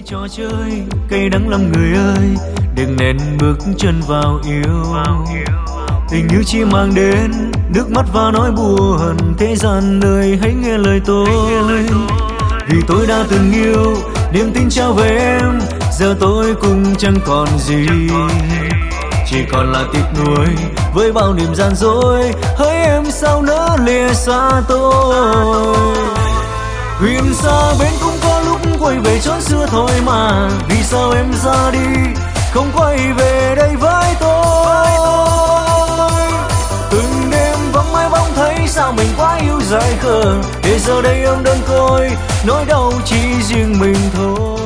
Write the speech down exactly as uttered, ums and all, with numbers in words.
trò chơi cây đắng lắm người ơi, đừng nên bước chân vào yêu. Tình yêu chỉ mang đến nước mắt và nỗi buồn, thế gian đời hãy nghe lời tôi. Vì tôi đã từng yêu, niềm tin trao về em, giờ tôi cũng chẳng còn gì, chỉ còn là tiếc nuối với bao niềm gian dối. Hỡi em sao nỡ lìa xa tôi, huyền xa bên cũng có lúc quay về chốn xưa thôi mà. Vì sao em ra đi không quay về đây với tôi? Từng đêm vắng mãi bóng thấy sao mình quá yêu dại khờ, để giờ đây em đơn côi, nỗi đau chỉ riêng mình thôi.